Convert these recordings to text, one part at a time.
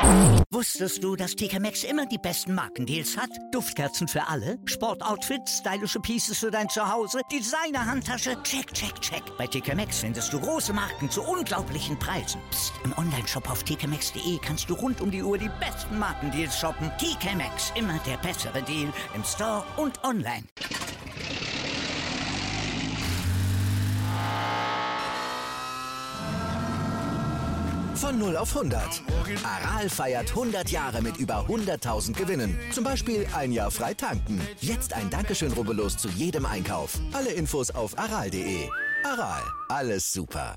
Wusstest du, dass TK Maxx immer die besten Markendeals hat? Duftkerzen für alle, Sportoutfits, stylische Pieces für dein Zuhause, Designer-Handtasche, check, check, check. Bei TK Maxx findest du große Marken zu unglaublichen Preisen. Psst. Im Onlineshop auf tkmaxx.de kannst du rund um die Uhr die besten Markendeals shoppen. TK Maxx, immer der bessere Deal im Store und online. Von 0 auf 100. Aral feiert 100 Jahre mit über 100.000 Gewinnen. Zum Beispiel ein Jahr frei tanken. Jetzt ein Dankeschön, rubbellos zu jedem Einkauf. Alle Infos auf aral.de. Aral, alles super.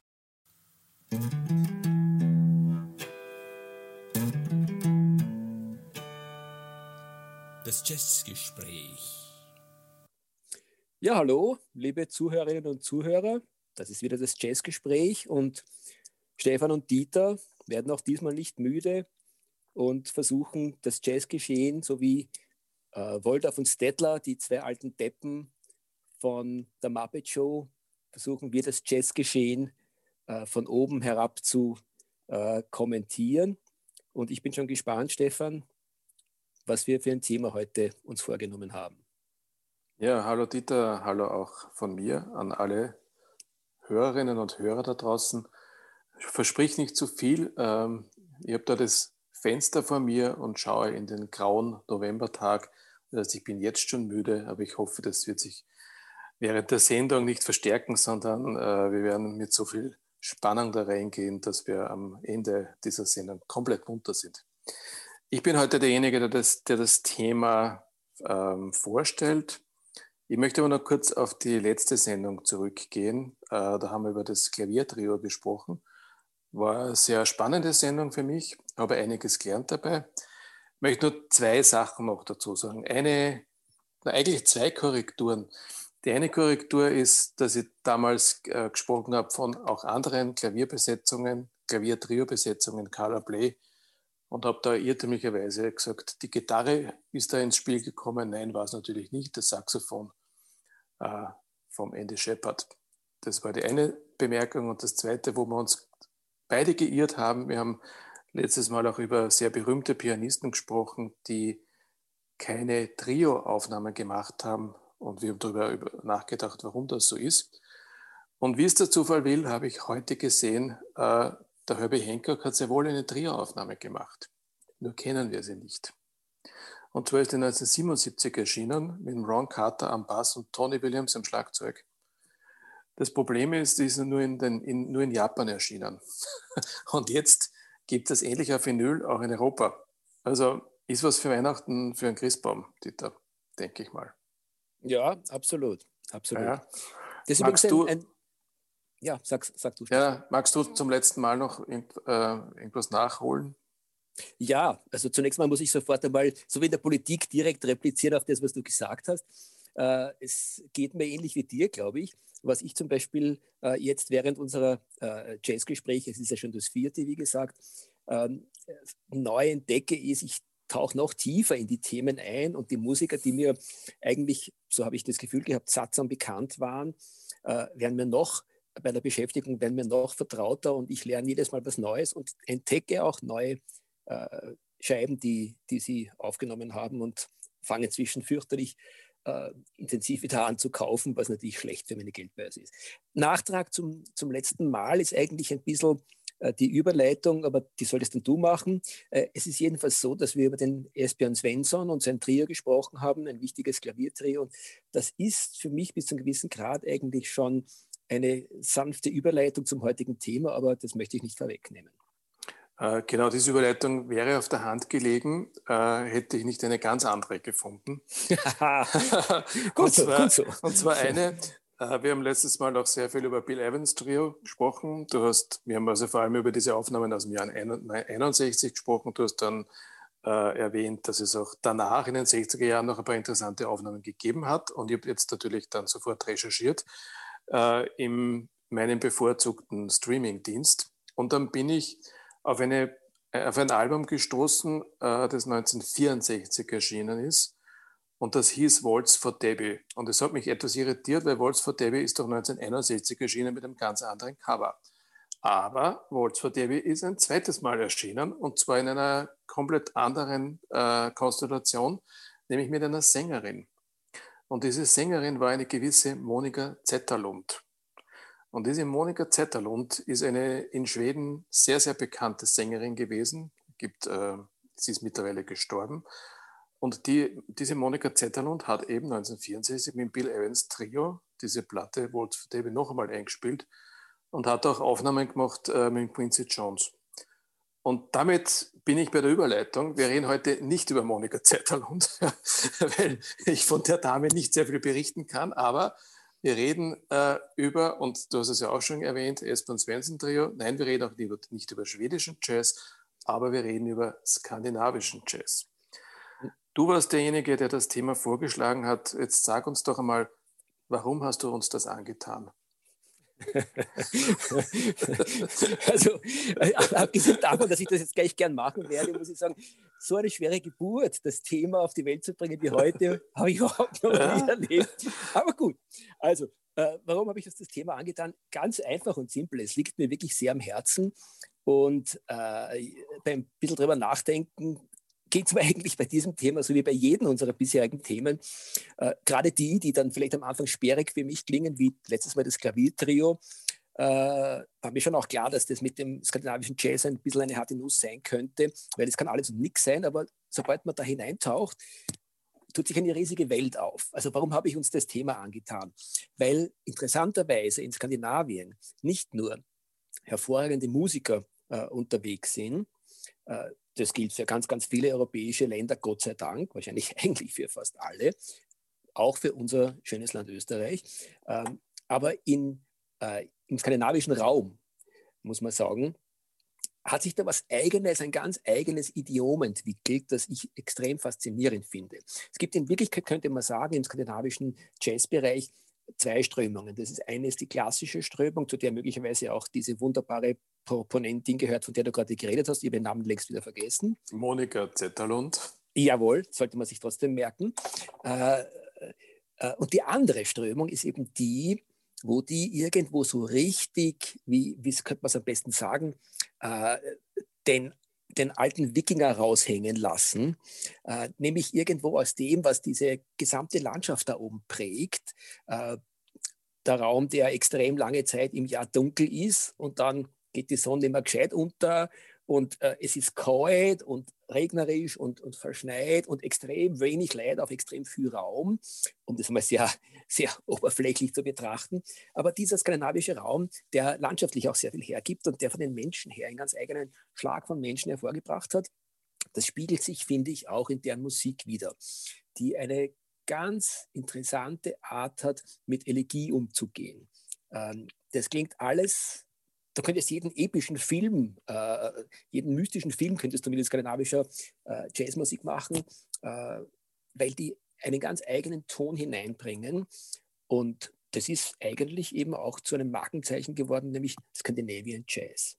Das Jazzgespräch. Ja, hallo, liebe Zuhörerinnen und Zuhörer. Das ist wieder das Jazzgespräch und Stefan und Dieter werden auch diesmal nicht müde und versuchen, das Jazzgeschehen sowie Woldorf und Stettler, die zwei alten Deppen von der Muppet Show, versuchen wir das Jazzgeschehen von oben herab zu kommentieren. Und ich bin schon gespannt, Stefan, was wir für ein Thema heute uns vorgenommen haben. Ja, hallo Dieter, hallo auch von mir an alle Hörerinnen und Hörer da draußen. Ich versprich nicht zu viel. Ich habe da das Fenster vor mir und schaue in den grauen Novembertag. Das heißt, ich bin jetzt schon müde, aber ich hoffe, das wird sich während der Sendung nicht verstärken, sondern wir werden mit so viel Spannung da reingehen, dass wir am Ende dieser Sendung komplett munter sind. Ich bin heute derjenige, der das Thema vorstellt. Ich möchte aber noch kurz auf die letzte Sendung zurückgehen. Da haben wir über das Klaviertrio gesprochen. War eine sehr spannende Sendung für mich, habe einiges gelernt dabei. Ich möchte nur zwei Sachen noch dazu sagen. Eigentlich zwei Korrekturen. Die eine Korrektur ist, dass ich damals gesprochen habe von auch anderen Klaviertrio-Besetzungen, Carla Bley, und habe da irrtümlicherweise gesagt, die Gitarre ist da ins Spiel gekommen. Nein, war es natürlich nicht, das Saxophon vom Andy Shepard. Das war die eine Bemerkung. Und das zweite, wo wir uns beide geirrt haben, wir haben letztes Mal auch über sehr berühmte Pianisten gesprochen, die keine Trio-Aufnahmen gemacht haben, und wir haben darüber nachgedacht, warum das so ist. Und wie es der Zufall will, habe ich heute gesehen, der Herbie Hancock hat sehr wohl eine Trio-Aufnahme gemacht. Nur kennen wir sie nicht. Und zwar ist die 1977 erschienen mit Ron Carter am Bass und Tony Williams am Schlagzeug. Das Problem ist, die ist nur in Japan erschienen. Und jetzt gibt es endlich auf Vinyl auch in Europa. Also ist was für Weihnachten für einen Christbaum, Dieter, denke ich mal. Ja, absolut. Absolut. Ja. Das ist Magst du, sag du. Ja, magst du zum letzten Mal noch irgendwas nachholen? Ja, also zunächst mal muss ich sofort einmal, so wie in der Politik, direkt replizieren auf das, was du gesagt hast. Es geht mir ähnlich wie dir, glaube ich. Was ich zum Beispiel jetzt während unserer Jazzgespräche, es ist ja schon das vierte, wie gesagt, neu entdecke, ist, ich tauche noch tiefer in die Themen ein, und die Musiker, die mir eigentlich, so habe ich das Gefühl gehabt, sattsam bekannt waren, werden mir noch bei der Beschäftigung werden mir noch vertrauter, und ich lerne jedes Mal was Neues und entdecke auch neue Scheiben, die sie aufgenommen haben, und fange inzwischen fürchterlich intensiv wieder an zu kaufen, was natürlich schlecht für meine Geldbörse ist. Nachtrag zum letzten Mal ist eigentlich ein bisschen die Überleitung, aber die solltest dann du machen. Es ist jedenfalls so, dass wir über den Esbjörn Svensson und sein Trio gesprochen haben, ein wichtiges Klaviertrio, und das ist für mich bis zu einem gewissen Grad eigentlich schon eine sanfte Überleitung zum heutigen Thema, aber das möchte ich nicht vorwegnehmen. Genau, diese Überleitung wäre auf der Hand gelegen, hätte ich nicht eine ganz andere gefunden. Gut so. Und zwar eine, wir haben letztes Mal auch sehr viel über Bill Evans Trio gesprochen. Wir haben also vor allem über diese Aufnahmen aus dem Jahr 1961 gesprochen. Du hast dann erwähnt, dass es auch danach in den 60er Jahren noch ein paar interessante Aufnahmen gegeben hat. Und ich habe jetzt natürlich dann sofort recherchiert in meinem bevorzugten Streaming-Dienst. Und dann bin ich auf ein Album gestoßen, das 1964 erschienen ist, und das hieß Waltz for Debbie. Und es hat mich etwas irritiert, weil Waltz for Debbie ist doch 1961 erschienen mit einem ganz anderen Cover. Aber Waltz for Debbie ist ein zweites Mal erschienen und zwar in einer komplett anderen Konstellation, nämlich mit einer Sängerin. Und diese Sängerin war eine gewisse Monika Zetterlund. Und diese Monika Zetterlund ist eine in Schweden sehr, sehr bekannte Sängerin gewesen. Sie ist mittlerweile gestorben. Und diese Monika Zetterlund hat eben 1964 mit Bill Evans Trio diese Platte Waltz for Debbie noch einmal eingespielt und hat auch Aufnahmen gemacht mit Quincy Jones. Und damit bin ich bei der Überleitung. Wir reden heute nicht über Monika Zetterlund, weil ich von der Dame nicht sehr viel berichten kann, aber wir reden über, und du hast es ja auch schon erwähnt, Espen Svensson Trio. Nein, wir reden auch nicht über schwedischen Jazz, aber wir reden über skandinavischen Jazz. Du warst derjenige, der das Thema vorgeschlagen hat. Jetzt sag uns doch einmal, warum hast du uns das angetan? Also, abgesehen davon, dass ich das jetzt gleich gern machen werde, muss ich sagen, so eine schwere Geburt, das Thema auf die Welt zu bringen wie heute, habe ich überhaupt noch nie erlebt. Aber gut, also, warum habe ich uns das Thema angetan? Ganz einfach und simpel. Es liegt mir wirklich sehr am Herzen und beim bisschen drüber nachdenken, geht es mir eigentlich bei diesem Thema, so wie bei jedem unserer bisherigen Themen, gerade die dann vielleicht am Anfang sperrig für mich klingen, wie letztes Mal das Klaviertrio, war mir schon auch klar, dass das mit dem skandinavischen Jazz ein bisschen eine harte Nuss sein könnte, weil es kann alles und nichts sein, aber sobald man da hineintaucht, tut sich eine riesige Welt auf. Also warum habe ich uns das Thema angetan? Weil interessanterweise in Skandinavien nicht nur hervorragende Musiker unterwegs sind, das gilt für ganz, ganz viele europäische Länder, Gott sei Dank, wahrscheinlich eigentlich für fast alle, auch für unser schönes Land Österreich. Aber im skandinavischen Raum, muss man sagen, hat sich da was Eigenes, ein ganz eigenes Idiom entwickelt, das ich extrem faszinierend finde. Es gibt in Wirklichkeit, könnte man sagen, im skandinavischen Jazzbereich zwei Strömungen. Das ist eine ist die klassische Strömung, zu der möglicherweise auch diese wunderbare Proponentin gehört, von der du gerade geredet hast. Ich habe den Namen längst wieder vergessen. Monika Zetterlund. Jawohl, sollte man sich trotzdem merken. Und die andere Strömung ist eben die, wo die irgendwo so richtig, wie könnte man es am besten sagen, den alten Wikinger raushängen lassen, nämlich irgendwo aus dem, was diese gesamte Landschaft da oben prägt. Der Raum, der extrem lange Zeit im Jahr dunkel ist und dann geht die Sonne immer gescheit unter und es ist kalt und regnerisch und verschneit und extrem wenig Leid auf extrem viel Raum, um das mal sehr, sehr oberflächlich zu betrachten. Aber dieser skandinavische Raum, der landschaftlich auch sehr viel hergibt und der von den Menschen her einen ganz eigenen Schlag von Menschen hervorgebracht hat, das spiegelt sich, finde ich, auch in deren Musik wider, die eine ganz interessante Art hat, mit Elegie umzugehen. Das klingt alles, da könntest jeden epischen Film, jeden mystischen Film könntest du mit skandinavischer Jazzmusik machen, weil die einen ganz eigenen Ton hineinbringen. Und das ist eigentlich eben auch zu einem Markenzeichen geworden, nämlich Scandinavian Jazz.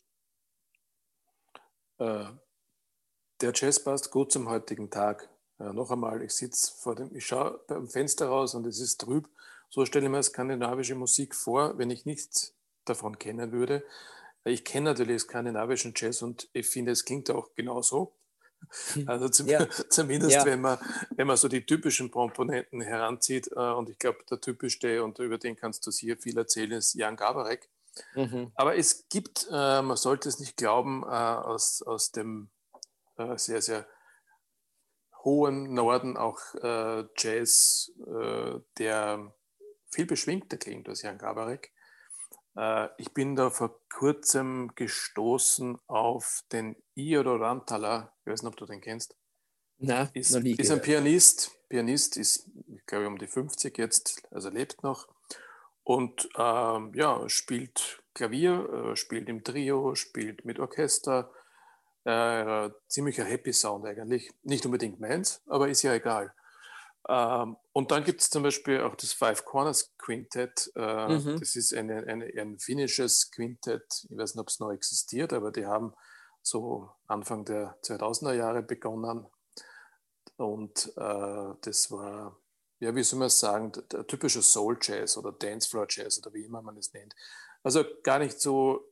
Der Jazz passt gut zum heutigen Tag. Noch einmal, ich schaue beim Fenster raus und es ist trüb. So stelle ich mir skandinavische Musik vor, wenn ich nichts davon kennen würde. Ich kenne natürlich skandinavischen Jazz und ich finde, es klingt auch genauso. Also zumindest, ja. wenn man so die typischen Komponenten heranzieht. Und ich glaube, der typischste, und über den kannst du sicher viel erzählen, ist Jan Garbarek. Mhm. Aber es gibt, man sollte es nicht glauben, aus dem sehr, sehr hohen Norden auch Jazz, der viel beschwingter klingt als Jan Garbarek. Ich bin da vor kurzem gestoßen auf den Iiro Rantala. Ich weiß nicht, ob du den kennst. Nein, ist ein Pianist. Pianist ist, ich glaube, um die 50 jetzt, also lebt noch. Und spielt Klavier, spielt im Trio, spielt mit Orchester. Ziemlicher Happy Sound eigentlich. Nicht unbedingt meins, aber ist ja egal. Und dann gibt es zum Beispiel auch das Five Corners Quintett. Das ist ein finnisches Quintett. Ich weiß nicht, ob es noch existiert, aber die haben so Anfang der 2000er Jahre begonnen. Und das war, ja, wie soll man sagen, der typische Soul Jazz oder Dancefloor Jazz oder wie immer man es nennt. Also gar nicht so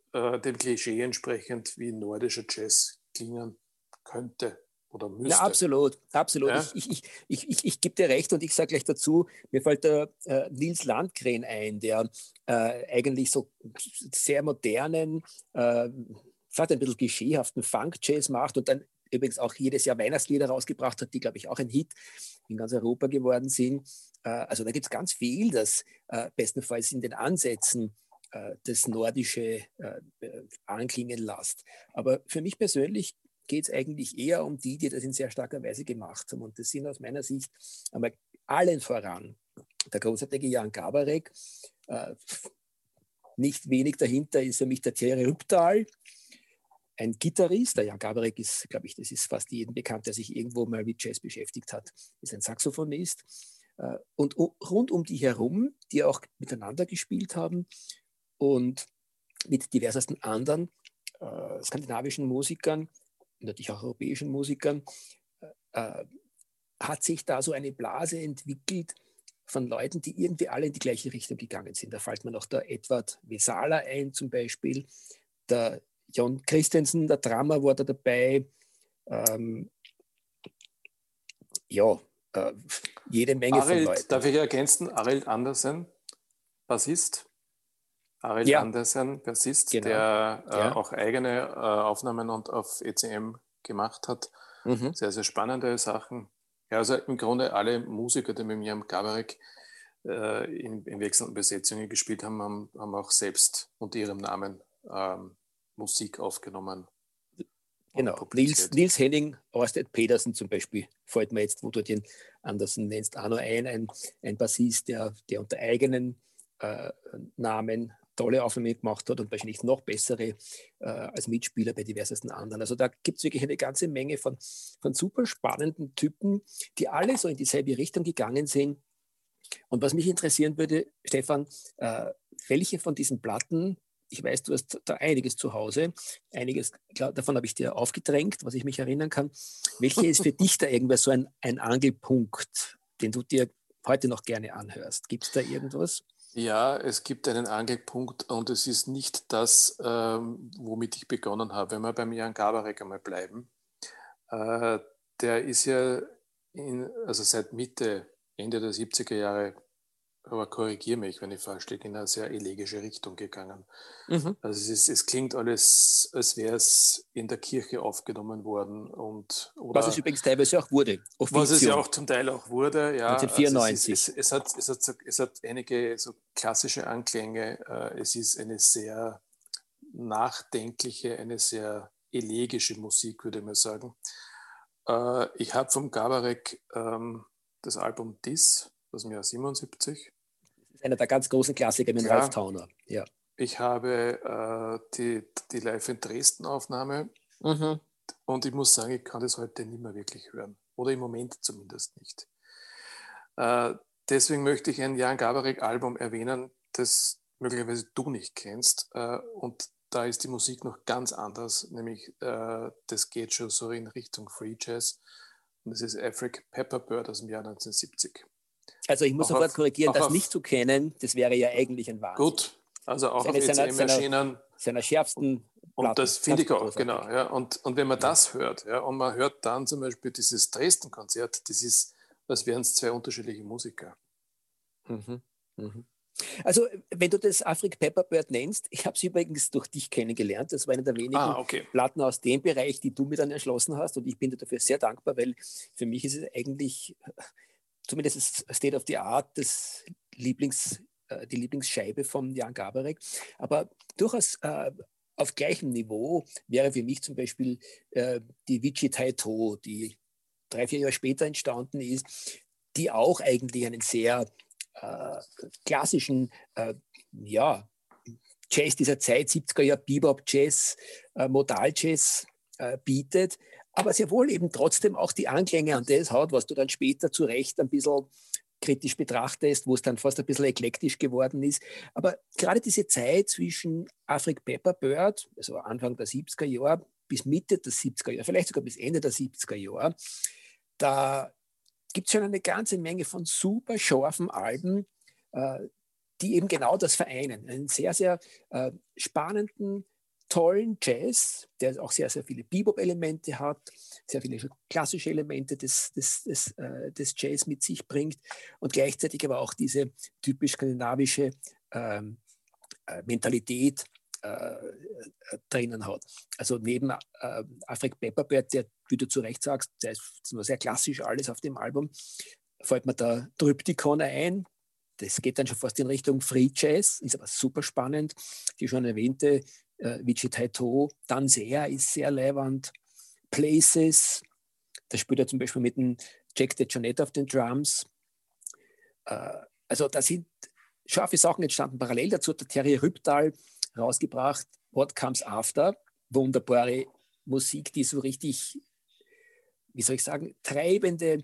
dem Klischee entsprechend, wie nordischer Jazz klingen könnte oder müsste. Ja, absolut, absolut. Ja? Ich gebe dir recht und ich sage gleich dazu, mir fällt der Nils Landgren ein, der eigentlich so sehr modernen, vielleicht ein bisschen klischeehaften Funk-Jazz macht und dann übrigens auch jedes Jahr Weihnachtslieder rausgebracht hat, die, glaube ich, auch ein Hit in ganz Europa geworden sind. Also da gibt es ganz viel, das bestenfalls in den Ansätzen das Nordische anklingen lässt. Aber für mich persönlich geht es eigentlich eher um die das in sehr starker Weise gemacht haben. Und das sind aus meiner Sicht einmal allen voran der großartige Jan Garbarek. Nicht wenig dahinter ist für mich der Thierry Rübthal, ein Gitarrist. Der Jan Garbarek ist, glaube ich, das ist fast jedem bekannt, der sich irgendwo mal mit Jazz beschäftigt hat, ist ein Saxophonist. Und rund um die herum, die auch miteinander gespielt haben und mit diversesten anderen skandinavischen Musikern, natürlich auch europäischen Musikern, hat sich da so eine Blase entwickelt von Leuten, die irgendwie alle in die gleiche Richtung gegangen sind. Da fällt mir noch der Edvard Vesala ein zum Beispiel, der Jon Christensen, der Drummer, war da dabei. Jede Menge von Leuten. Darf ich ergänzen? Arild Andersen, Bassist. Arild Andersen, Bassist, genau. Der auch eigene Aufnahmen und auf ECM gemacht hat. Sehr, sehr spannende Sachen. Ja, also im Grunde alle Musiker, die mit Jan Garbarek in wechselnden Besetzungen gespielt haben, haben auch selbst unter ihrem Namen Musik aufgenommen. Genau, Nils Henning, Orsted Pedersen zum Beispiel, fällt mir jetzt, wo du den Andersen nennst, auch noch ein Bassist, der unter eigenen Namen tolle Aufnahmen gemacht hat und wahrscheinlich noch bessere als Mitspieler bei diversesten anderen. Also da gibt es wirklich eine ganze Menge von super spannenden Typen, die alle so in dieselbe Richtung gegangen sind. Und was mich interessieren würde, Stefan, welche von diesen Platten, ich weiß, du hast da einiges zu Hause, einiges, klar, davon habe ich dir aufgedrängt, was ich mich erinnern kann. Welche ist für dich da irgendwas so ein Angelpunkt, den du dir heute noch gerne anhörst? Gibt es da irgendwas? Ja, es gibt einen Angelpunkt und es ist nicht das, womit ich begonnen habe. Wenn wir beim Jan Garbarek einmal bleiben, der ist ja seit Ende der 70er Jahre, aber korrigiere mich, wenn ich falsch liege, in eine sehr elegische Richtung gegangen. Also es klingt alles, als wäre es in der Kirche aufgenommen worden. Was es übrigens teilweise auch wurde. Was es ja auch zum Teil auch wurde, ja. 1994. Also es hat einige so klassische Anklänge. Es ist eine sehr nachdenkliche, eine sehr elegische Musik, würde ich mal sagen. Ich habe vom Garbarek das Album Dis aus dem Jahr 77. Das ist einer der ganz großen Klassiker mit Ralf Tauner. Ja. Ich habe die Live in Dresden Aufnahme und ich muss sagen, ich kann das heute nicht mehr wirklich hören. Oder im Moment zumindest nicht. Deswegen möchte ich ein Jan Garbarek Album erwähnen, das möglicherweise du nicht kennst. Und da ist die Musik noch ganz anders, nämlich das geht schon so in Richtung Free Jazz. Und das ist Afric Pepperbird aus dem Jahr 1970. Also ich muss sofort korrigieren, das nicht zu kennen, das wäre ja eigentlich ein Wahnsinn. Gut, also auch auf ECM erschienen. Seiner schärfsten Platten. Und das finde ich auch, genau. Ja. Und wenn man das hört, ja, und man hört dann zum Beispiel dieses Dresden-Konzert, das ist, als wären es zwei unterschiedliche Musiker. Also, wenn du das Afric Pepperbird nennst, ich habe sie übrigens durch dich kennengelernt. Das war eine der wenigen Platten aus dem Bereich, die du mir dann erschlossen hast. Und ich bin dir dafür sehr dankbar, weil für mich ist es eigentlich, zumindest State of the Art, die Lieblingsscheibe von Jan Garbarek. Aber durchaus auf gleichem Niveau wäre für mich zum Beispiel die Vici Taito, die 3-4 Jahre später entstanden ist, die auch eigentlich einen sehr klassischen Jazz dieser Zeit, 70er Jahre Bebop-Jazz, Modal-Jazz bietet, aber sehr wohl eben trotzdem auch die Anklänge an das hat, was du dann später zu Recht ein bisschen kritisch betrachtest, wo es dann fast ein bisschen eklektisch geworden ist. Aber gerade diese Zeit zwischen Afric Pepperbird, also Anfang der 70er Jahre bis Mitte der 70er Jahre, vielleicht sogar bis Ende der 70er Jahre, da gibt es schon eine ganze Menge von super scharfen Alben, die eben genau das vereinen. Einen sehr, sehr spannenden, tollen Jazz, der auch sehr, sehr viele Bebop-Elemente hat, sehr viele klassische Elemente des Jazz mit sich bringt und gleichzeitig aber auch diese typisch skandinavische Mentalität drinnen hat. Also neben Alfred Pepperbert, der, wie du zu Recht sagst, der ist nur sehr klassisch alles auf dem Album, fällt mir der Tryptychon ein. Das geht dann schon fast in Richtung Free Jazz, ist aber super spannend. Die schon erwähnte Vici Taito, Danzea ist sehr leiwand. Places, da spielt er zum Beispiel mit dem Jack DeJohnette auf den Drums. Also da sind scharfe Sachen entstanden. Parallel dazu hat der Terry Rübtal rausgebracht, What Comes After, wunderbare Musik, die so richtig, wie soll ich sagen, treibende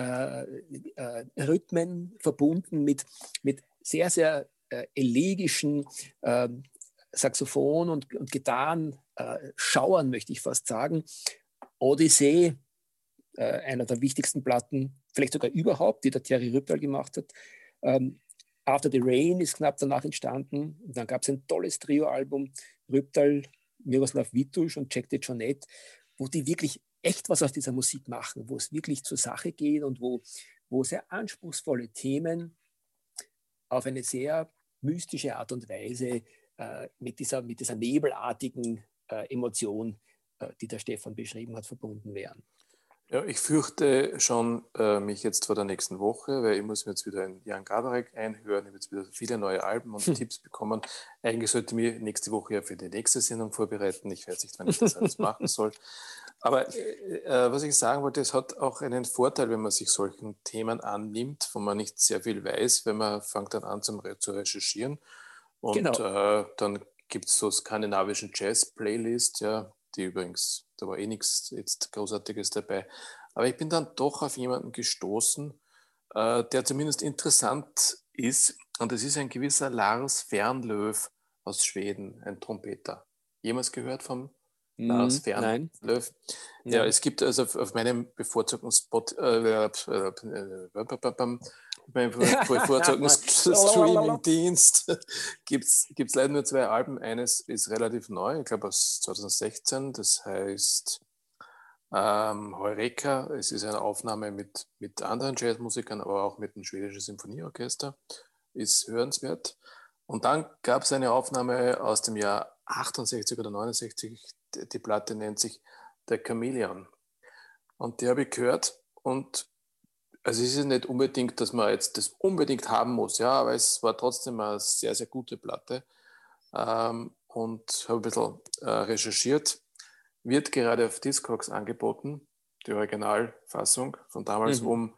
Rhythmen verbunden mit sehr, sehr elegischen Saxophon- und Gitarren-Schauern, möchte ich fast sagen. Odyssee, einer der wichtigsten Platten, vielleicht sogar überhaupt, die der Terry Rübtal gemacht hat. After the Rain ist knapp danach entstanden. Und dann gab es ein tolles Trio-Album, Rübtal, Miroslav Vitouš und Jack DeJohnette, wo die wirklich echt was aus dieser Musik machen, wo es wirklich zur Sache geht und wo sehr anspruchsvolle Themen auf eine sehr mystische Art und Weise mit dieser nebelartigen Emotion, die der Stefan beschrieben hat, verbunden wären. Ja, ich fürchte schon mich jetzt vor der nächsten Woche, weil ich muss mir jetzt wieder einen Jan Garbarek einhören, ich habe jetzt wieder viele neue Alben und Tipps bekommen. Eigentlich sollte ich mich nächste Woche ja für die nächste Sendung vorbereiten. Ich weiß nicht, wann ich das alles machen soll. Aber was ich sagen wollte, es hat auch einen Vorteil, wenn man sich solchen Themen annimmt, wo man nicht sehr viel weiß, wenn man fängt dann an zu recherchieren. Und genau. Dann gibt es so skandinavischen Jazz-Playlist, ja, die übrigens, da war nichts jetzt Großartiges dabei. Aber ich bin dann doch auf jemanden gestoßen, der zumindest interessant ist. Und das ist ein gewisser Lars Fernlöf aus Schweden, ein Trompeter. Jemals gehört vom Lars Fernlöf? Nein. Ja, es gibt also auf meinem bevorzugten Streaming-Dienst gibt es leider nur 2 Alben. Eines ist relativ neu, ich glaube aus 2016, das heißt Heureka. Es ist eine Aufnahme mit anderen Jazzmusikern, aber auch mit dem schwedischen Symphonieorchester. Ist hörenswert. Und dann gab es eine Aufnahme aus dem Jahr 68 oder 69, die Platte nennt sich The Chameleon. Und die habe ich gehört und also es ist nicht unbedingt, dass man jetzt das unbedingt haben muss, ja, aber es war trotzdem eine sehr, sehr gute Platte und habe ein bisschen recherchiert. Wird gerade auf Discogs angeboten, die Originalfassung von damals um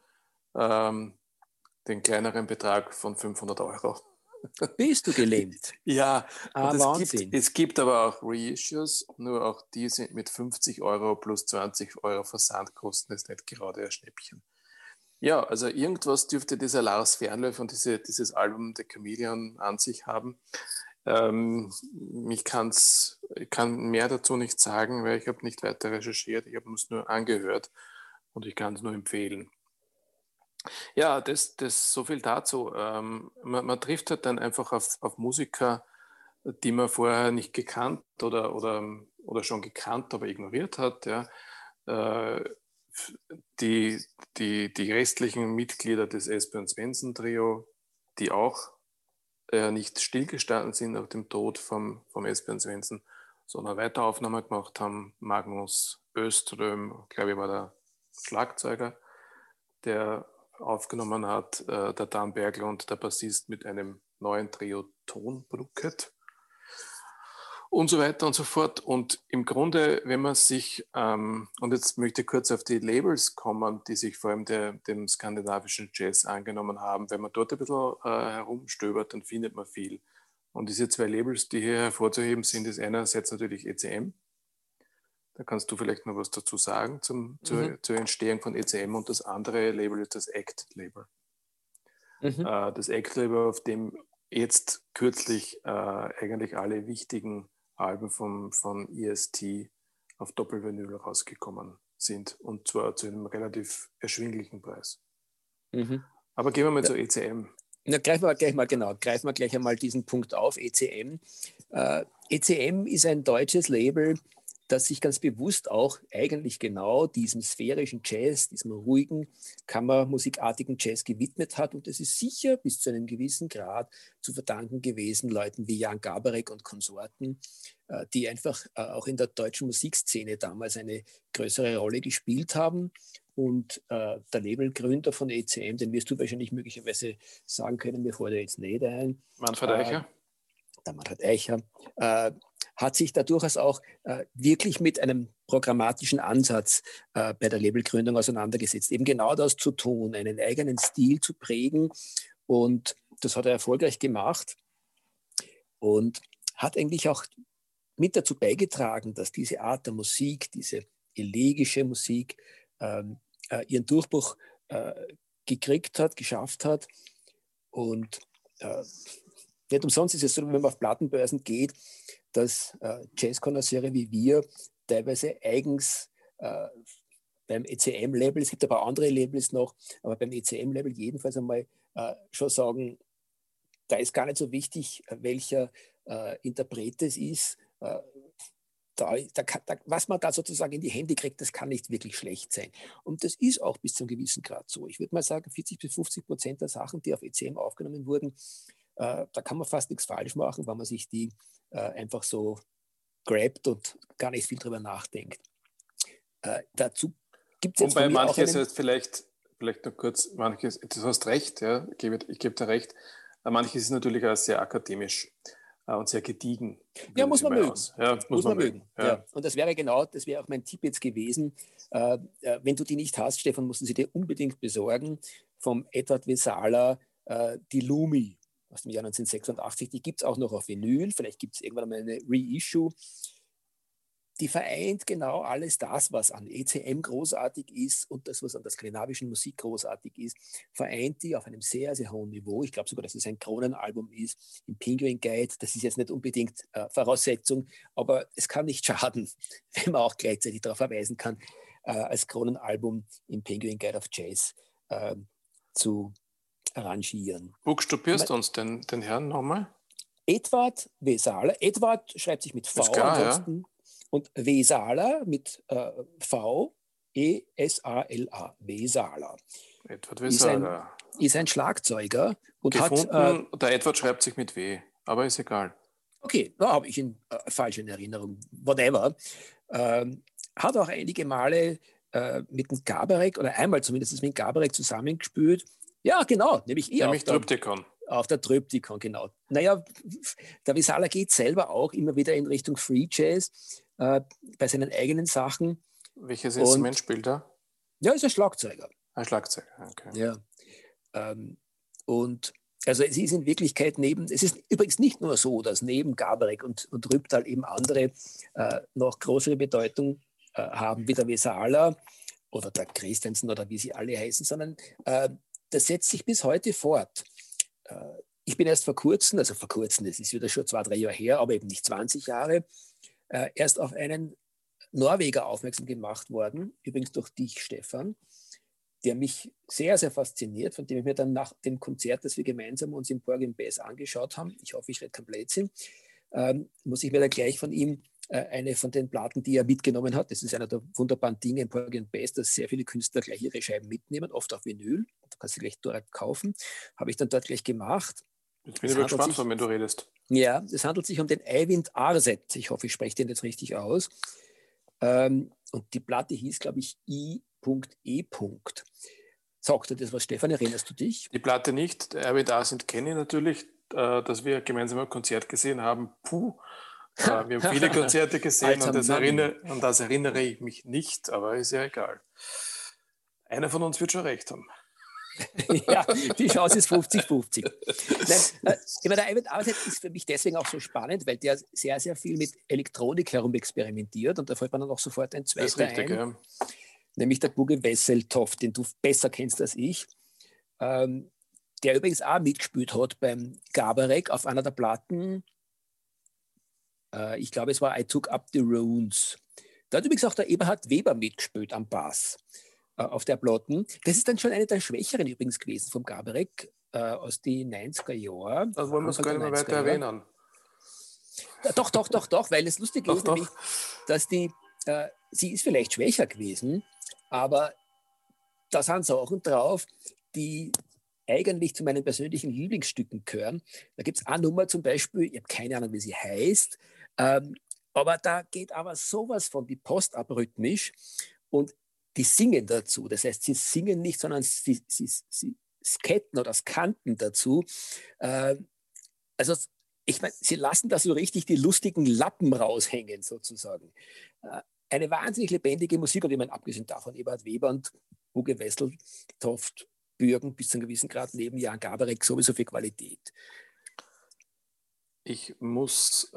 den kleineren Betrag von 500 €. Bist du gelähmt? Ja, Wahnsinn. Es gibt aber auch Reissues, nur auch die sind mit 50 € plus 20 € Versandkosten, ist nicht gerade ein Schnäppchen. Ja, also irgendwas dürfte dieser Lars Fernlöf und dieses Album The Chameleon an sich haben. Ich kann mehr dazu nicht sagen, weil ich habe nicht weiter recherchiert, ich habe es nur angehört und ich kann es nur empfehlen. Ja, das so viel dazu. Man trifft halt dann einfach auf Musiker, die man vorher nicht gekannt oder schon gekannt, aber ignoriert hat. Ja. Die restlichen Mitglieder des Esbjörn Svensson Trio, die auch nicht stillgestanden sind nach dem Tod vom Esbjörn Svensson, sondern weiter Aufnahmen gemacht haben. Magnus Öström, glaube ich, war der Schlagzeuger, der aufgenommen hat, der Dan Berglund, der Bassist mit einem neuen Trio Tonbrücket und so weiter und so fort. Und im Grunde, wenn man sich, und jetzt möchte ich kurz auf die Labels kommen, die sich vor allem dem skandinavischen Jazz angenommen haben, wenn man dort ein bisschen herumstöbert, dann findet man viel. Und diese 2 Labels, die hier hervorzuheben sind, ist einerseits natürlich ECM. Da kannst du vielleicht noch was dazu sagen zur Entstehung von ECM, und das andere Label ist das ACT-Label. Das ACT-Label, auf dem jetzt kürzlich eigentlich alle wichtigen Alben von EST auf Doppelvinyl rausgekommen sind, und zwar zu einem relativ erschwinglichen Preis. Aber gehen wir mal zu ECM. Na, greifen wir gleich einmal diesen Punkt auf, ECM. ECM ist ein deutsches Label, das sich ganz bewusst auch eigentlich genau diesem sphärischen Jazz, diesem ruhigen, kammermusikartigen Jazz gewidmet hat. Und es ist sicher bis zu einem gewissen Grad zu verdanken gewesen Leuten wie Jan Garbarek und Konsorten, die einfach auch in der deutschen Musikszene damals eine größere Rolle gespielt haben. Und der Labelgründer von ECM, den wirst du wahrscheinlich möglicherweise sagen können, mir fällt er jetzt nicht ein. Manfred Eicher. Der Manfred Eicher, hat sich da durchaus auch wirklich mit einem programmatischen Ansatz bei der Labelgründung auseinandergesetzt. Eben genau das zu tun, einen eigenen Stil zu prägen. Und das hat er erfolgreich gemacht und hat eigentlich auch mit dazu beigetragen, dass diese Art der Musik, diese elegische Musik, ihren Durchbruch gekriegt hat, geschafft hat. Und nicht umsonst ist es so, wenn man auf Plattenbörsen geht, dass Jazzkonnoisseure wie wir teilweise eigens beim ECM-Label, es gibt aber andere Labels noch, aber beim ECM-Label jedenfalls einmal schon sagen, da ist gar nicht so wichtig, welcher Interpret es ist. Was man da sozusagen in die Hände kriegt, das kann nicht wirklich schlecht sein. Und das ist auch bis zu einem gewissen Grad so. Ich würde mal sagen, 40-50% der Sachen, die auf ECM aufgenommen wurden, da kann man fast nichts falsch machen, weil man sich die einfach so grabt und gar nicht viel drüber nachdenkt. Dazu gibt es jetzt. Wobei manches jetzt vielleicht noch kurz, manches, du hast recht, ja, ich gebe dir recht, manches ist natürlich auch sehr akademisch und sehr gediegen. Ja, muss man mögen. Ja, muss man mögen. Ja. Ja. Und das wäre auch mein Tipp jetzt gewesen. Wenn du die nicht hast, Stefan, musst du sie dir unbedingt besorgen. Vom Edward Vesala, die Lumi aus dem Jahr 1986. Die gibt es auch noch auf Vinyl. Vielleicht gibt es irgendwann mal eine Reissue. Die vereint genau alles das, was an ECM großartig ist und das, was an der skandinavischen Musik großartig ist, vereint die auf einem sehr, sehr hohen Niveau. Ich glaube sogar, dass es ein Kronenalbum ist im Penguin Guide. Das ist jetzt nicht unbedingt Voraussetzung, aber es kann nicht schaden, wenn man auch gleichzeitig darauf verweisen kann, als Kronenalbum im Penguin Guide of Jazz zu arrangieren. Buchstabierst du uns den Herrn nochmal? Edward Vesala. Edward schreibt sich mit V ansonsten. Ja. Und Vesala mit V-E-S-A-L-A. Vesala. Edward Vesala. Ist ein Schlagzeuger. Und gefunden, der Edward schreibt sich mit W, aber ist egal. Okay, da habe ich ihn falsch in Erinnerung. Whatever. Hat auch einige Male mit dem Garbarek, oder einmal zumindest mit dem Garbarek zusammengespielt. Ja, genau, nämlich Triptykon. Auf der Triptykon, genau. Naja, der Vesala geht selber auch immer wieder in Richtung Free Jazz bei seinen eigenen Sachen. Welches Instrument spielt er? Ja, ist ein Schlagzeuger. Ein Schlagzeuger, okay. Ja. Und also es ist in Wirklichkeit es ist übrigens nicht nur so, dass neben Garbarek und Rübthal eben andere noch größere Bedeutung haben, wie der Vesala oder der Christensen oder wie sie alle heißen, sondern das setzt sich bis heute fort. Ich bin erst vor kurzem, das ist wieder schon 2-3 Jahre her, aber eben nicht 20 Jahre, erst auf einen Norweger aufmerksam gemacht worden, übrigens durch dich, Stefan, der mich sehr, sehr fasziniert, von dem ich mir dann nach dem Konzert, das wir gemeinsam uns im Porgy and Bess angeschaut haben, ich hoffe, ich rede kein Blödsinn, muss ich mir dann gleich von ihm eine von den Platten, die er mitgenommen hat, das ist einer der wunderbaren Dinge im Porgy and Bess, dass sehr viele Künstler gleich ihre Scheiben mitnehmen, oft auf Vinyl, du kannst sie gleich dort kaufen, habe ich dann dort gleich gemacht. Jetzt bin ich gespannt, von wem du redest. Ja, es handelt sich um den Eivind Arset. Ich hoffe, ich spreche den jetzt richtig aus. Und die Platte hieß, glaube ich, I.E. Sagt dir das was, Stefan? Erinnerst du dich? Die Platte nicht. Eivind Arset kenne ich natürlich, dass wir gemeinsam ein Konzert gesehen haben. Puh, wir haben viele Konzerte gesehen und das erinnere ich mich nicht, aber ist ja egal. Einer von uns wird schon recht haben. Ja, die Chance ist 50-50. Der Eivind Arset ist für mich deswegen auch so spannend, weil der sehr, sehr viel mit Elektronik herumexperimentiert und da fällt mir dann auch sofort ein zweiter ein. Ja. Nämlich der Boogie Wesseltoft, den du besser kennst als ich, der übrigens auch mitgespielt hat beim Garbarek auf einer der Platten. Ich glaube, es war I Took Up the Runes. Da hat übrigens auch der Eberhard Weber mitgespielt am Bass auf der Platten. Das ist dann schon eine der schwächeren übrigens gewesen vom Garbarek aus den 90er Jahren. Das wollen wir uns gar nicht mehr weiter erwähnen. Doch, weil das Lustige ist Doch. nämlich, dass sie ist vielleicht schwächer gewesen, aber da sind Sachen drauf, die eigentlich zu meinen persönlichen Lieblingsstücken gehören. Da gibt es eine Nummer zum Beispiel, ich habe keine Ahnung, wie sie heißt, aber da geht aber sowas von die Post abrhythmisch und die singen dazu. Das heißt, sie singen nicht, sondern sie skaten oder skanten dazu. Also ich meine, sie lassen da so richtig die lustigen Lappen raushängen sozusagen. Eine wahnsinnig lebendige Musik und ich meine, abgesehen davon Eberhard Weber und Uwe Wesseltoft bürgen bis zu einem gewissen Grad neben Jan Gabarek sowieso für Qualität. Ich muss,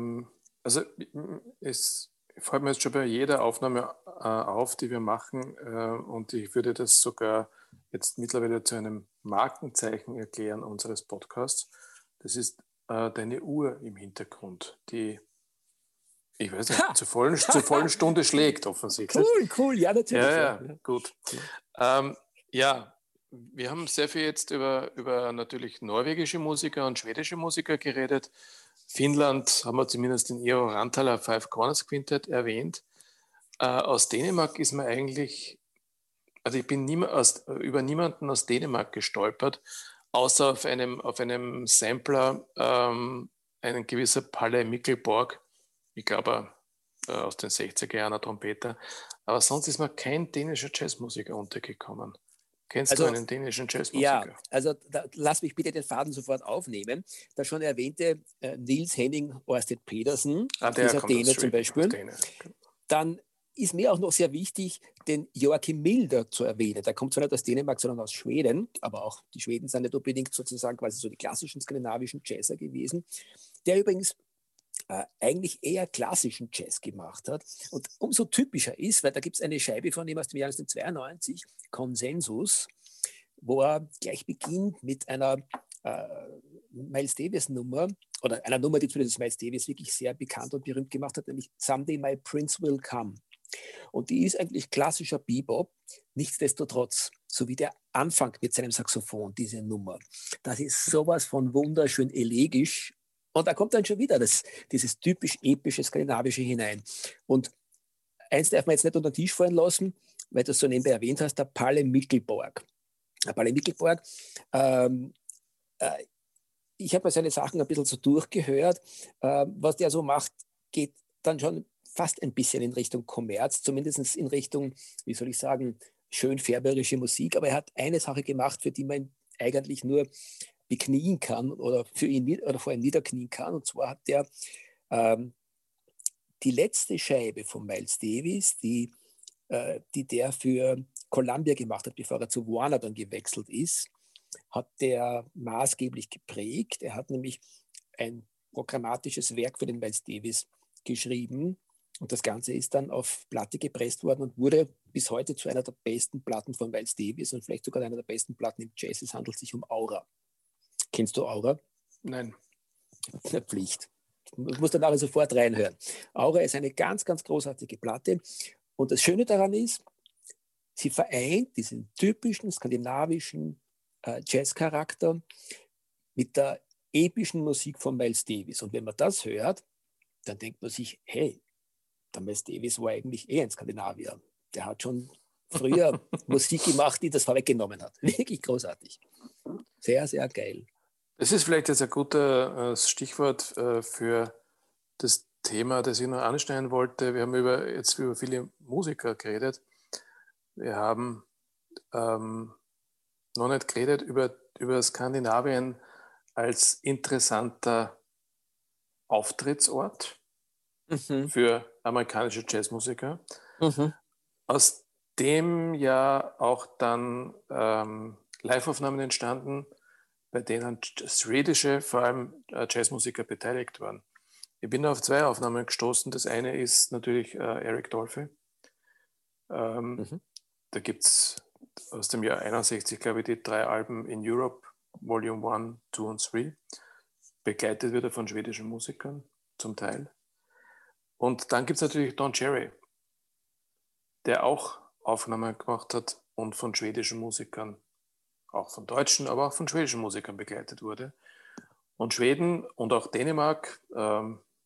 es fällt mir jetzt schon bei jeder Aufnahme auf, die wir machen, und ich würde das sogar jetzt mittlerweile zu einem Markenzeichen erklären unseres Podcasts. Das ist deine Uhr im Hintergrund, die, ich weiß nicht, zur vollen Stunde schlägt offensichtlich. Cool, ja, natürlich. Ja, gut. Ja, wir haben sehr viel jetzt über natürlich norwegische Musiker und schwedische Musiker geredet. Finnland haben wir zumindest in Eero Rantala Five Corners Quintet erwähnt. Aus Dänemark ist man eigentlich, also ich bin über niemanden aus Dänemark gestolpert, außer auf einem Sampler, ein gewisser Palle Mikkelborg, ich glaube aus den 60er Jahren, ein Trompeter. Aber sonst ist mir kein dänischer Jazzmusiker untergekommen. Kennst du einen dänischen Jazzmusiker? Ja, also lass mich bitte den Faden sofort aufnehmen. Der schon erwähnte Niels Henning Ørsted Pedersen, dieser Däne zum Beispiel. Dann ist mir auch noch sehr wichtig, den Joachim Milder zu erwähnen. Der kommt zwar nicht aus Dänemark, sondern aus Schweden, aber auch die Schweden sind nicht unbedingt sozusagen quasi so die klassischen skandinavischen Jazzer gewesen, der übrigens eigentlich eher klassischen Jazz gemacht hat und umso typischer ist, weil da gibt es eine Scheibe von ihm aus dem Jahr 1992, Konsensus, wo er gleich beginnt mit einer Miles Davis Nummer oder einer Nummer, die zumindest Miles Davis wirklich sehr bekannt und berühmt gemacht hat, nämlich Someday My Prince Will Come. Und die ist eigentlich klassischer Bebop, nichtsdestotrotz, so wie der Anfang mit seinem Saxophon, diese Nummer. Das ist sowas von wunderschön elegisch. Und da kommt dann schon wieder dieses typisch epische Skandinavische hinein. Und eins darf man jetzt nicht unter den Tisch fallen lassen, weil du es so nebenbei erwähnt hast, der Palle Mikkelborg. Der Palle Mikkelborg, ich habe seine Sachen ein bisschen so durchgehört. Was der so macht, geht dann schon fast ein bisschen in Richtung Kommerz, zumindest in Richtung, wie soll ich sagen, schön färberische Musik. Aber er hat eine Sache gemacht, für die man eigentlich nur beknien kann oder vor ihm niederknien kann. Und zwar hat der die letzte Scheibe von Miles Davis, die der für Columbia gemacht hat, bevor er zu Warner dann gewechselt ist, hat der maßgeblich geprägt. Er hat nämlich ein programmatisches Werk für den Miles Davis geschrieben und das Ganze ist dann auf Platte gepresst worden und wurde bis heute zu einer der besten Platten von Miles Davis und vielleicht sogar einer der besten Platten im Jazz. Es handelt sich um Aura. Kennst du Aura? Nein. Eine Pflicht. Du musst dann nachher sofort reinhören. Aura ist eine ganz, ganz großartige Platte. Und das Schöne daran ist, sie vereint diesen typischen skandinavischen Jazzcharakter mit der epischen Musik von Miles Davis. Und wenn man das hört, dann denkt man sich, hey, der Miles Davis war eigentlich ein Skandinavier. Der hat schon früher Musik gemacht, die das vorweggenommen hat. Wirklich großartig. Sehr, sehr geil. Das ist vielleicht jetzt ein gutes Stichwort für das Thema, das ich noch anstellen wollte. Wir haben jetzt über viele Musiker geredet. Wir haben noch nicht geredet über Skandinavien als interessanter Auftrittsort für amerikanische Jazzmusiker. Aus dem ja auch dann Live-Aufnahmen entstanden, bei denen schwedische, vor allem Jazzmusiker beteiligt waren. Ich bin auf 2 Aufnahmen gestoßen. Das eine ist natürlich Eric Dolphy. Da gibt es aus dem Jahr 61, glaube ich, die 3 Alben in Europe, Volume 1, 2 und 3. Begleitet wird er von schwedischen Musikern, zum Teil. Und dann gibt es natürlich Don Cherry, der auch Aufnahmen gemacht hat und von schwedischen Musikern, auch von deutschen, aber auch von schwedischen Musikern begleitet wurde. Und Schweden und auch Dänemark,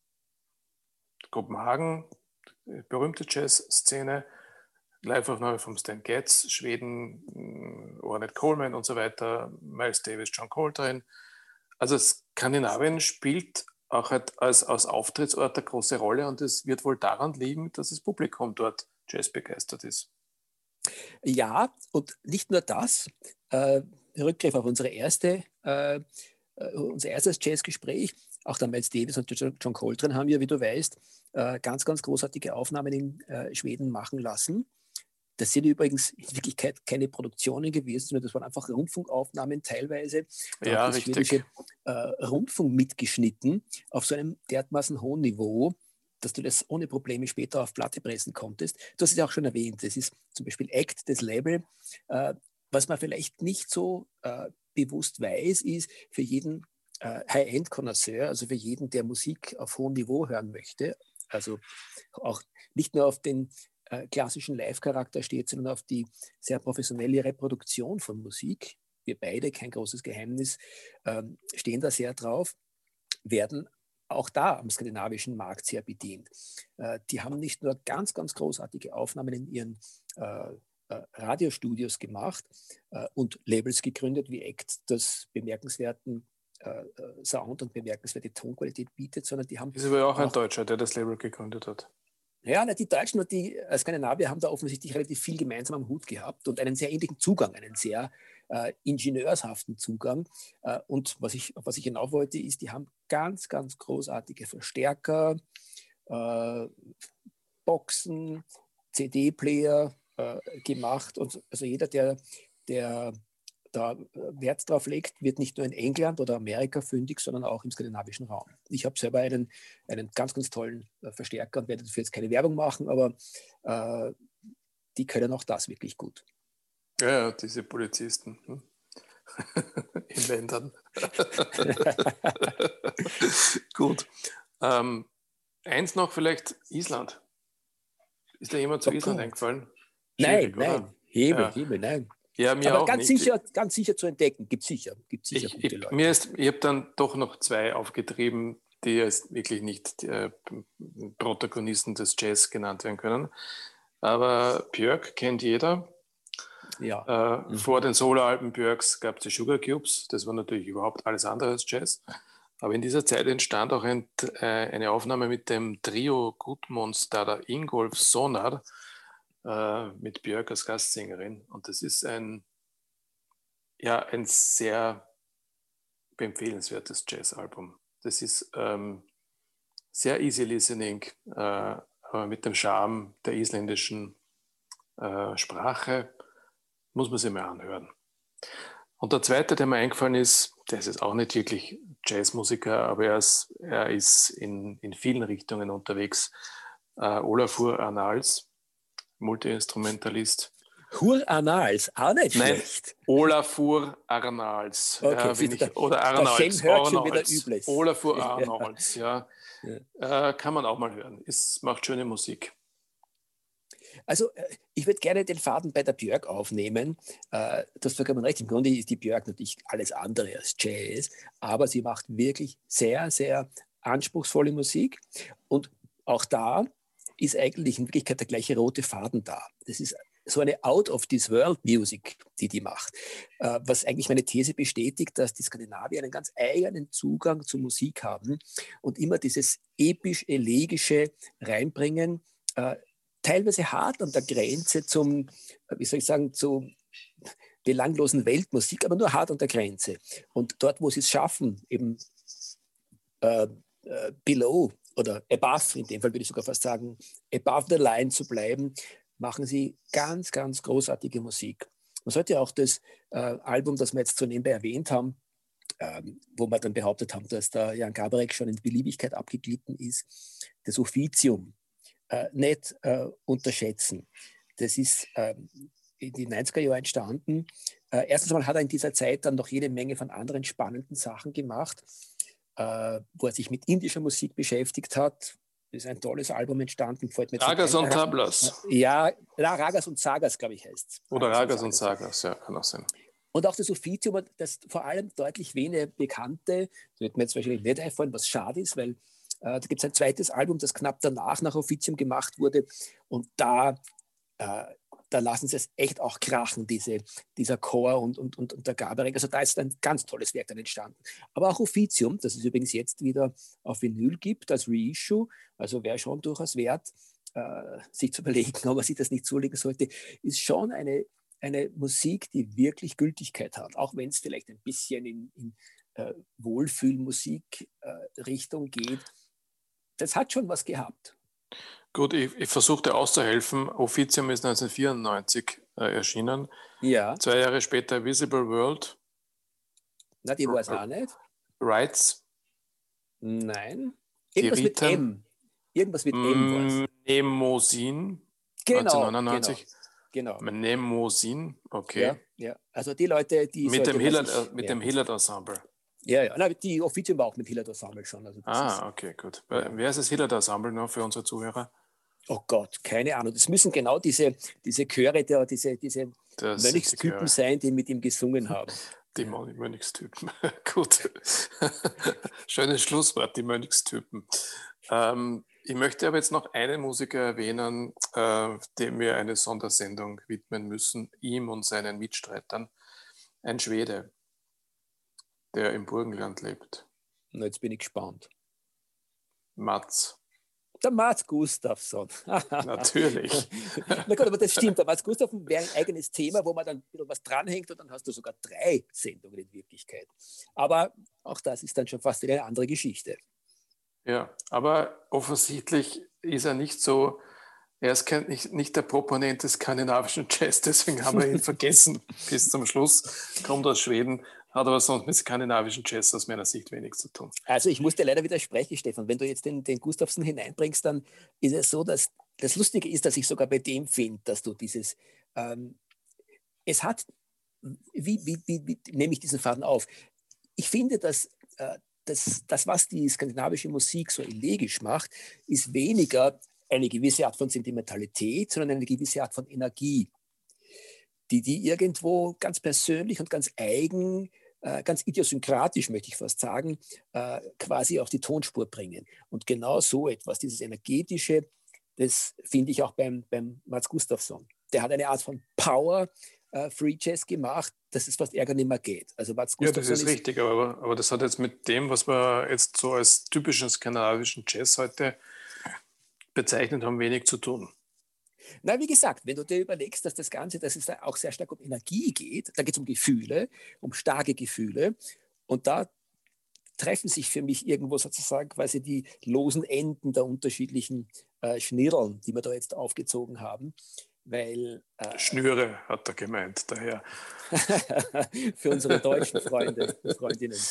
Kopenhagen, berühmte Jazzszene, Live-Aufnahme von Stan Getz, Schweden, Ornette Coleman und so weiter, Miles Davis, John Coltrane. Also Skandinavien spielt auch halt als Auftrittsort eine große Rolle und es wird wohl daran liegen, dass das Publikum dort jazzbegeistert ist. Ja, und nicht nur das, Rückgriff auf unser erstes Jazzgespräch, auch der Miles Davis und John Coltrane haben ja, wie du weißt, ganz, ganz großartige Aufnahmen in Schweden machen lassen. Das sind übrigens in Wirklichkeit keine Produktionen gewesen, sondern das waren einfach Rundfunkaufnahmen teilweise. Da Ja, hat das richtig. schwedische Rundfunk mitgeschnitten auf so einem dermaßen hohen Niveau, dass du das ohne Probleme später auf Platte pressen konntest. Du hast es ja auch schon erwähnt, das ist zum Beispiel Act, das Label. Was man vielleicht nicht so bewusst weiß, ist für jeden High-End-Connoisseur, also für jeden, der Musik auf hohem Niveau hören möchte, also auch nicht nur auf den klassischen Live-Charakter steht, sondern auf die sehr professionelle Reproduktion von Musik. Wir beide, kein großes Geheimnis, stehen da sehr drauf, werden auch da am skandinavischen Markt sehr bedient. Die haben nicht nur ganz, ganz großartige Aufnahmen in ihren Radiostudios gemacht und Labels gegründet wie Act, das bemerkenswerten Sound und bemerkenswerte Tonqualität bietet, sondern die haben... Ist aber auch ein Deutscher, der das Label gegründet hat. Ja, die Deutschen und die Skandinavier haben da offensichtlich relativ viel gemeinsam am Hut gehabt und einen sehr ähnlichen Zugang, einen sehr ingenieurshaften Zugang. Und was ich hinauf wollte, ist, die haben ganz, ganz großartige Verstärker, Boxen, CD-Player gemacht. Und also jeder, der da Wert drauf legt, wird nicht nur in England oder Amerika fündig, sondern auch im skandinavischen Raum. Ich habe selber einen ganz, ganz tollen Verstärker und werde dafür jetzt keine Werbung machen, aber die können auch das wirklich gut. Ja, diese Polizisten in Ländern. Gut. Eins noch vielleicht, Island. Ist da jemand zu Island eingefallen? Nein, oder? Himmel, nein. Ja, mir aber auch ganz nicht. sicher zu entdecken. Gibt sicher gute Leute. Ich habe dann doch noch zwei aufgetrieben, die jetzt wirklich nicht Protagonisten des Jazz genannt werden können. Aber Björk kennt jeder. Ja. Vor den Soloalben Björks gab es die Sugar Cubes. Das war natürlich überhaupt alles andere als Jazz. Aber in dieser Zeit entstand auch eine Aufnahme mit dem Trio Gudmundsdóttir Ingólfssonar mit Björk als Gastsängerin. Und das ist ein sehr empfehlenswertes Jazzalbum. Das ist sehr easy listening, aber mit dem Charme der isländischen Sprache muss man sich mal anhören. Und der zweite, der mir eingefallen ist, der ist jetzt auch nicht wirklich Jazzmusiker, aber er ist in vielen Richtungen unterwegs. Olafur Arnalds, Multiinstrumentalist. Hur Arnalds, auch nicht schlecht. Olafur Arnalds. Okay, oder Arnalds. Olafur Ja. Arnalds, ja. Kann man auch mal hören. Macht schöne Musik. Also ich würde gerne den Faden bei der Björk aufnehmen. Das ist vollkommen recht. Im Grunde ist die Björk natürlich alles andere als Jazz, aber sie macht wirklich sehr, sehr anspruchsvolle Musik. Und auch da ist eigentlich in Wirklichkeit der gleiche rote Faden da. Das ist so eine Out-of-this-World-Music, die macht. Was eigentlich meine These bestätigt, dass die Skandinavier einen ganz eigenen Zugang zur Musik haben und immer dieses episch-elegische reinbringen, teilweise hart an der Grenze zum, zu belanglosen Weltmusik, aber nur hart an der Grenze. Und dort, wo sie es schaffen, eben below oder above, in dem Fall würde ich sogar fast sagen, above the line zu bleiben, machen sie ganz, ganz großartige Musik. Man sollte auch das Album, das wir jetzt so nebenbei erwähnt haben, wo wir dann behauptet haben, dass der Jan Garbarek schon in Beliebigkeit abgeglitten ist, das Offizium, nicht unterschätzen. Das ist in den 90er Jahren entstanden. Erstens mal hat er in dieser Zeit dann noch jede Menge von anderen spannenden Sachen gemacht, wo er sich mit indischer Musik beschäftigt hat. Das ist ein tolles Album entstanden. Ragas und Tablas. Ja, Ragas und Sagas, glaube ich, heißt es. Oder Ragas und Sagas, ja, kann auch sein. Und auch das Offizium, das vor allem deutlich weniger bekannte, das wird mir jetzt wahrscheinlich nicht einfallen, was schade ist, weil Da gibt es ein zweites Album, das knapp danach nach Offizium gemacht wurde. Und da lassen sie es echt auch krachen, dieser Chor und der Gaberek. Also da ist ein ganz tolles Werk dann entstanden. Aber auch Offizium, das es übrigens jetzt wieder auf Vinyl gibt als Reissue, also wäre schon durchaus wert, sich zu überlegen, ob man sich das nicht zulegen sollte, ist schon eine Musik, die wirklich Gültigkeit hat, auch wenn es vielleicht ein bisschen in Wohlfühlmusik-Richtung geht. Das hat schon was gehabt. Gut, ich versuchte auszuhelfen. Offizium ist 1994 erschienen. Ja. 2 Jahre später Visible World. Na, die war es auch nicht. Rights. Nein. Irgendwas mit M. Irgendwas mit M war es. Mnemosyne. Genau. 1999. Genau. Mnemosyne, okay. Ja. Also die Leute, die... Mit dem Hillard Ensemble. Ja. Na, die Offizium war auch mit Hillard Ensemble schon. Also okay, gut. Ja. Wer ist das Hillard Ensemble noch für unsere Zuhörer? Oh Gott, keine Ahnung. Das müssen genau diese Chöre, diese Mönchstypen sein, die mit ihm gesungen haben. Die Mönchstypen. Gut. Schönes Schlusswort, die Mönchstypen. Ich möchte aber jetzt noch einen Musiker erwähnen, dem wir eine Sondersendung widmen müssen, ihm und seinen Mitstreitern. Ein Schwede, der im Burgenland lebt. Na, jetzt bin ich gespannt. Mats. Der Mats Gustafsson. Natürlich. Na gut, aber das stimmt. Der Mats Gustafsson wäre ein eigenes Thema, wo man dann ein bisschen was dranhängt und dann hast du sogar 3 Sendungen in Wirklichkeit. Aber auch das ist dann schon fast eine andere Geschichte. Ja, aber offensichtlich ist er nicht so, er ist nicht der Proponent des skandinavischen Jazz, deswegen haben wir ihn vergessen bis zum Schluss. Kommt aus Schweden, hat aber sonst mit skandinavischen Jazz aus meiner Sicht wenig zu tun. Also ich muss dir leider widersprechen, Stefan. Wenn du jetzt den Gustafsson hineinbringst, dann ist es so, dass das Lustige ist, dass ich sogar bei dem finde, dass du dieses, es hat, wie nehme ich diesen Faden auf? Ich finde, dass das, was die skandinavische Musik so elegisch macht, ist weniger eine gewisse Art von Sentimentalität, sondern eine gewisse Art von Energie, die irgendwo ganz persönlich und ganz eigen, ganz idiosynkratisch, möchte ich fast sagen, quasi auf die Tonspur bringen. Und genau so etwas, dieses Energetische, das finde ich auch beim Mats Gustafsson. Der hat eine Art von Power, Free Jazz gemacht, dass es fast Ärger nicht mehr geht. Also Mats Gustafsson das ist richtig, aber das hat jetzt mit dem, was wir jetzt so als typischen skandinavischen Jazz heute bezeichnet haben, wenig zu tun. Na, wie gesagt, wenn du dir überlegst, dass das Ganze, dass es auch sehr stark um Energie geht, da geht es um Gefühle, um starke Gefühle und da treffen sich für mich irgendwo sozusagen quasi die losen Enden der unterschiedlichen Schnirren, die wir da jetzt aufgezogen haben. Weil, Schnüre hat er gemeint, daher. Für unsere deutschen Freunde und Freundinnen.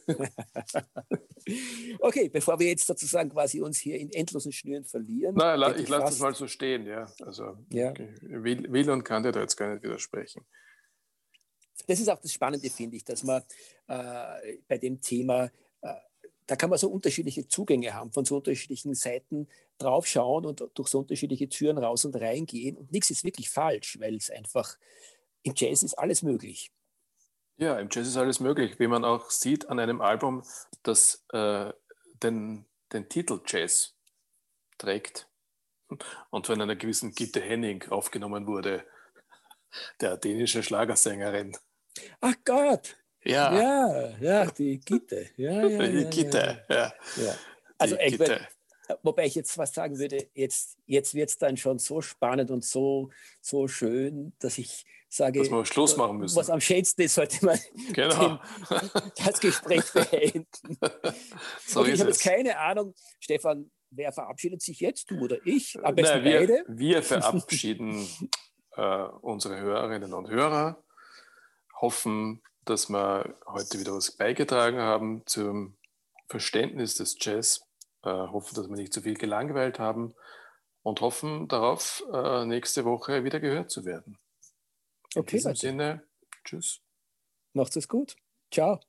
Okay, bevor wir jetzt sozusagen quasi uns hier in endlosen Schnüren verlieren. Nein, ich lasse das mal so stehen, ja. Also ja. Will und kann dir da jetzt gar nicht widersprechen. Das ist auch das Spannende, finde ich, dass man bei dem Thema, da kann man so unterschiedliche Zugänge haben, von so unterschiedlichen Seiten draufschauen und durch so unterschiedliche Türen raus und reingehen. Und nichts ist wirklich falsch, weil es einfach, im Jazz ist alles möglich. Ja, im Jazz ist alles möglich, wie man auch sieht an einem Album, das den Titel Jazz trägt und von einer gewissen Gitte Henning aufgenommen wurde, der dänischen Schlagersängerin. Ach Gott! Ja, die Gitte. Die Gitte, ja. Also wobei ich jetzt was sagen würde, jetzt wird es dann schon so spannend und so schön, dass ich sage, dass wir Schluss machen müssen. Was am schönsten ist, sollte man das Gespräch beenden. So okay, ich habe jetzt keine Ahnung, Stefan, wer verabschiedet sich jetzt, du oder ich? Am besten beide? Wir verabschieden unsere Hörerinnen und Hörer, hoffen, dass wir heute wieder was beigetragen haben zum Verständnis des Jazz, hoffen, dass wir nicht zu viel gelangweilt haben und hoffen darauf, nächste Woche wieder gehört zu werden. In diesem Sinne, tschüss. Macht's es gut. Ciao.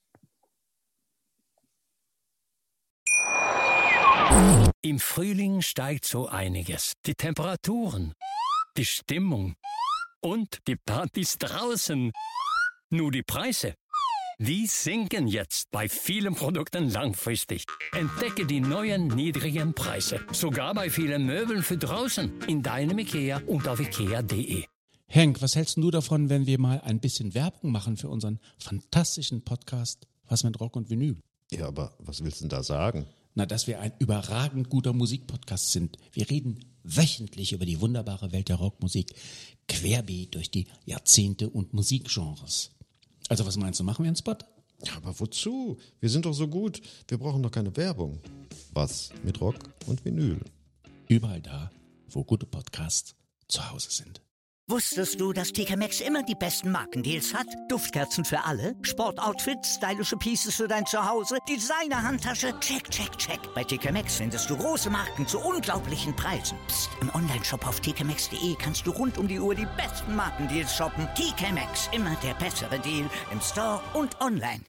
Im Frühling steigt so einiges. Die Temperaturen, die Stimmung und die Partys draußen. Nur die Preise, Die sinken jetzt bei vielen Produkten langfristig. Entdecke die neuen niedrigen Preise. Sogar bei vielen Möbeln für draußen. In deinem Ikea und auf ikea.de. Henk, was hältst du davon, wenn wir mal ein bisschen Werbung machen für unseren fantastischen Podcast Was mit Rock und Vinyl? Ja, aber was willst du denn da sagen? Na, dass wir ein überragend guter Musikpodcast sind. Wir reden wöchentlich über die wunderbare Welt der Rockmusik, querbeet durch die Jahrzehnte und Musikgenres. Also was meinst du, machen wir einen Spot? Ja, aber wozu? Wir sind doch so gut. Wir brauchen doch keine Werbung. Was mit Rock und Vinyl? Überall da, wo gute Podcasts zu Hause sind. Wusstest du, dass TK Maxx immer die besten Markendeals hat? Duftkerzen für alle, Sportoutfits, stylische Pieces für dein Zuhause, Designer-Handtasche, check, check, check. Bei TK Maxx findest du große Marken zu unglaublichen Preisen. Psst. Im Onlineshop auf tkmaxx.de kannst du rund um die Uhr die besten Markendeals shoppen. TK Maxx, immer der bessere Deal im Store und online.